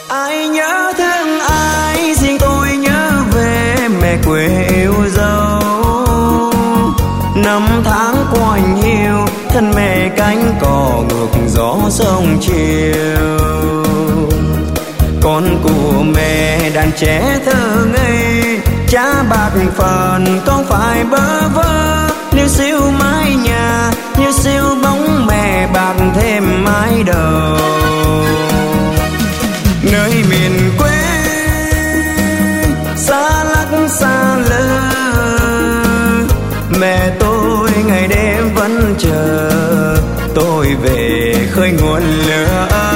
Ai nhớ thương ai, riêng tôi nhớ về mẹ quê yêu dấu. Năm tháng qua nhiều, thân mẹ cánh cò ngược gió sông chiều. Con của mẹ đàn trẻ thơ ngây, cha bạc phận con phải bơ vơ. Níu xiêu mái nhà, níu xiêu bóng mẹ bạc thêm mái đầu. Nơi miền quê xa lắc xa lơ, mẹ tôi ngày đêm vẫn chờ tôi về khơi nguồn lửa.